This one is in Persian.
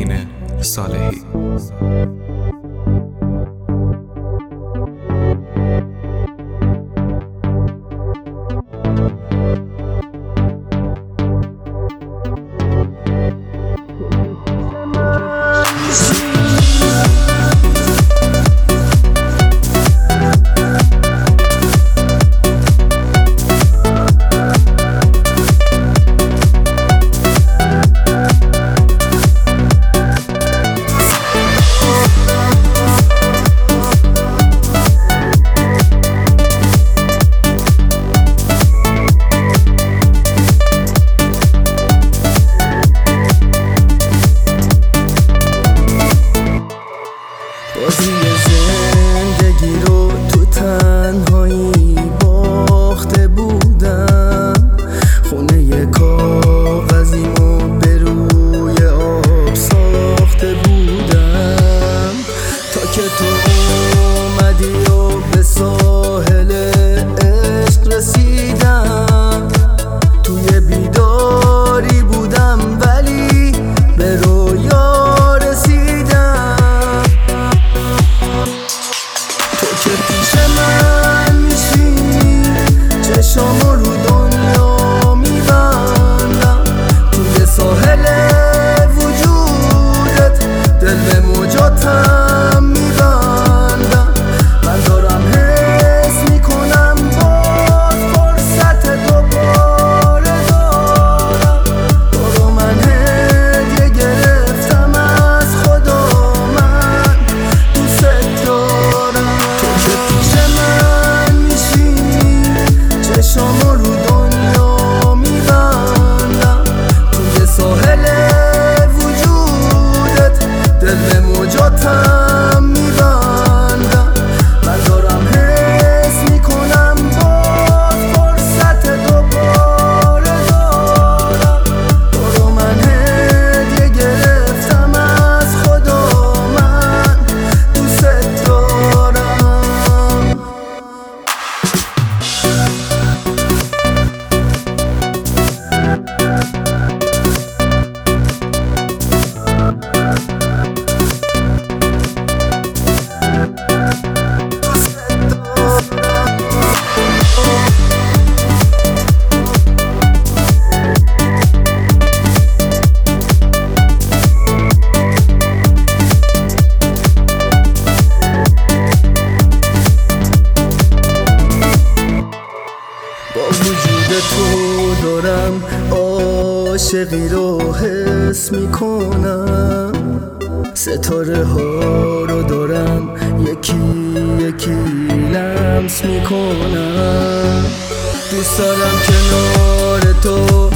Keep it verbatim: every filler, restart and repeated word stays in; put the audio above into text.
آرمین صالحی. بازی زندگی رو تو تنهایی باخته بودم، خونه کاغذیمو به روی آب ساخته بودم، تا که تو اومدی و به ساحل عشق رسیدم. توی بیداری بودم ولی به رویا رسیدم. تو که پیش من میشینی چشامو رو دنیا میبندم، توی ساحل وجودت دل به موجاتم میبندم. من دارم حس میکنم باز فرصت دوباره دارم، تو رو من هدیه گرفتم از خدا، من دوست دارم. تو که پیش من میشینی چشامو رو دنیا میبندم، توی ساحل وجودت دل به موجاتم میبندم. من دارم حس میکنم باز فرصت دوباره دارم، تو رو من هدیه گرفتم از خدا، من دوست دارم. با وجود تو دارم عاشقی رو حس میکنم، ستاره ها رو دارم یکی یکی لمس میکنم. دوست دارم کنار تو